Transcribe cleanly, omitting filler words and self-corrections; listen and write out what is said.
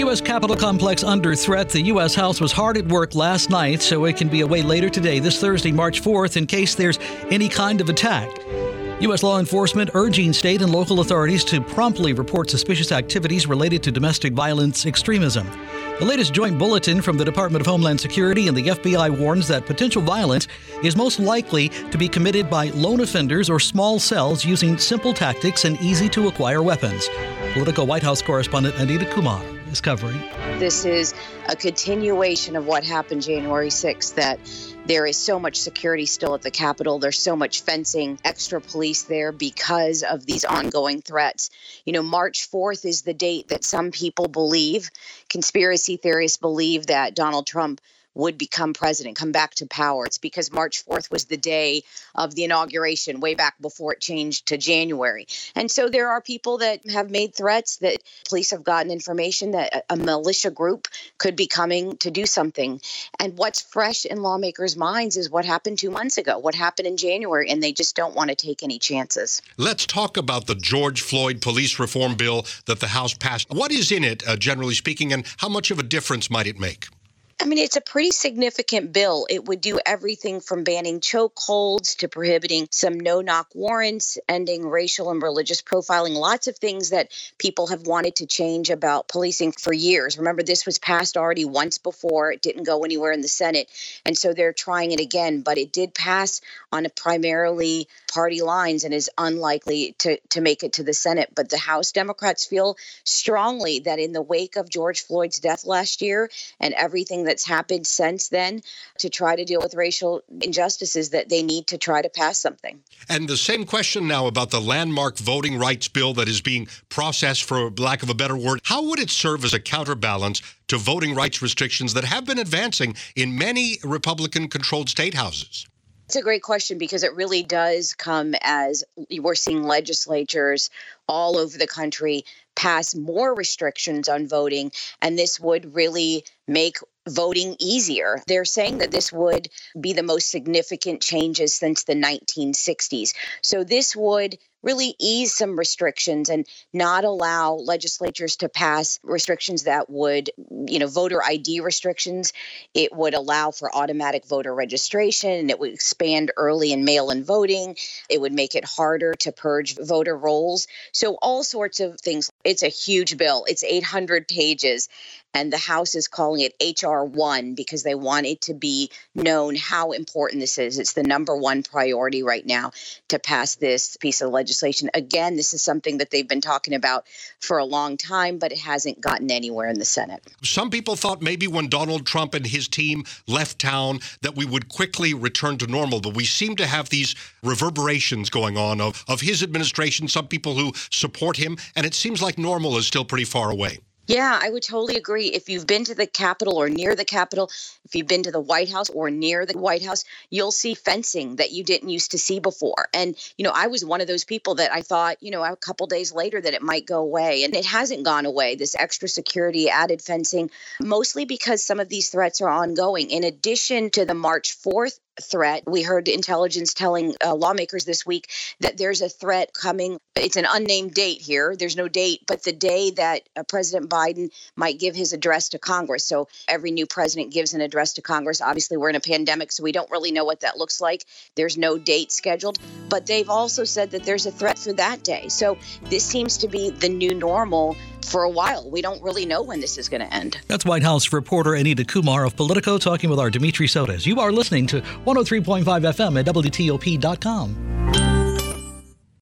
U.S. Capitol complex under threat. The U.S. House was hard at work last night, so it can be away later today, this Thursday, March 4th, in case there's any kind of attack. U.S. law enforcement urging state and local authorities to promptly report suspicious activities related to domestic violence extremism. The latest joint bulletin from the Department of Homeland Security and the FBI warns that potential violence is most likely to be committed by lone offenders or small cells using simple tactics and easy-to-acquire weapons. Politico White House correspondent Anita Kumar is covering. This is a continuation of what happened January 6th, that there is so much security still at the Capitol. There's so much fencing, extra police there because of these ongoing threats. March 4th is the date that some people believe, conspiracy theorists believe, that Donald Trump would become president, come back to power. It's because March 4th was the day of the inauguration, way back before it changed to January. And so there are people that have made threats, that police have gotten information that a militia group could be coming to do something. And what's fresh in lawmakers' minds is what happened 2 months ago, what happened in January, and they just don't want to take any chances. Let's talk about the George Floyd police reform bill that the House passed. What is in it, generally speaking, and how much of a difference might it make? It's a pretty significant bill. It would do everything from banning chokeholds to prohibiting some no-knock warrants, ending racial and religious profiling, lots of things that people have wanted to change about policing for years. Remember, this was passed already once before. It didn't go anywhere in the Senate, and so they're trying it again. But it did pass on a primarily party lines and is unlikely to make it to the Senate. But the House Democrats feel strongly that in the wake of George Floyd's death last year and everything that's happened since then, to try to deal with racial injustices, that they need to try to pass something. And the same question now about the landmark voting rights bill that is being processed, for lack of a better word. How would it serve as a counterbalance to voting rights restrictions that have been advancing in many Republican-controlled state houses? It's a great question, because it really does come as we're seeing legislatures all over the country pass more restrictions on voting, and this would really make voting easier. They're saying that this would be the most significant changes since the 1960s. So this would really ease some restrictions and not allow legislatures to pass restrictions that would, voter ID restrictions. It would allow for automatic voter registration. It would expand early and mail-in voting. It would make it harder to purge voter rolls. So all sorts of things. It's a huge bill. It's 800 pages. And the House is calling it H.R. 1 because they want it to be known how important this is. It's the number one priority right now to pass this piece of legislation. Again, this is something that they've been talking about for a long time, but it hasn't gotten anywhere in the Senate. Some people thought maybe when Donald Trump and his team left town that we would quickly return to normal, but we seem to have these reverberations going on of his administration, some people who support him, and it seems like normal is still pretty far away. Yeah, I would totally agree. If you've been to the Capitol or near the Capitol, if you've been to the White House or near the White House, you'll see fencing that you didn't used to see before. And, I was one of those people that I thought, a couple days later that it might go away. And it hasn't gone away, this extra security, added fencing, mostly because some of these threats are ongoing. In addition to the March 4th threat, we heard intelligence telling lawmakers this week that there's a threat coming. It's an unnamed date here. There's no date, but the day that President Biden might give his address to Congress. So every new president gives an address to Congress. Obviously, we're in a pandemic, so we don't really know what that looks like. There's no date scheduled, but they've also said that there's a threat for that day. So this seems to be the new normal for a while. We don't really know when this is going to end. That's White House reporter Anita Kumar of Politico talking with our Dimitri Sotis. You are listening to 103.5 FM at WTOP.com.